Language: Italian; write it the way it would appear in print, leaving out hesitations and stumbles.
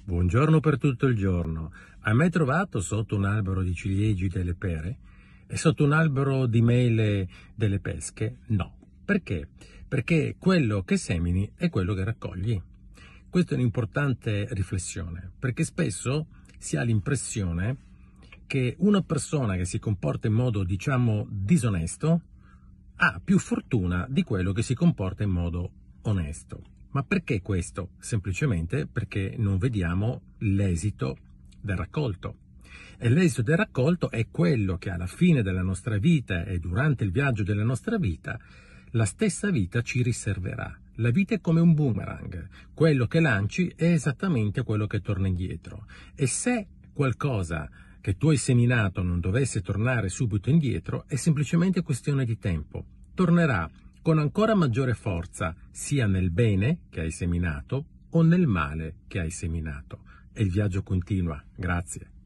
Buongiorno per tutto il giorno. Hai mai trovato sotto un albero di ciliegi delle pere? E sotto un albero di mele delle pesche? No. Perché? Perché quello che semini è quello che raccogli. Questa è un'importante riflessione, perché spesso si ha l'impressione che una persona che si comporta in modo, disonesto, ha più fortuna di quello che si comporta in modo onesto. Ma perché questo? Semplicemente perché non vediamo l'esito del raccolto. E l'esito del raccolto è quello che alla fine della nostra vita e durante il viaggio della nostra vita, la stessa vita ci riserverà. La vita è come un boomerang. Quello che lanci è esattamente quello che torna indietro. E se qualcosa che tu hai seminato non dovesse tornare subito indietro, è semplicemente questione di tempo. Tornerà con ancora maggiore forza sia nel bene che hai seminato o nel male che hai seminato. E il viaggio continua. Grazie.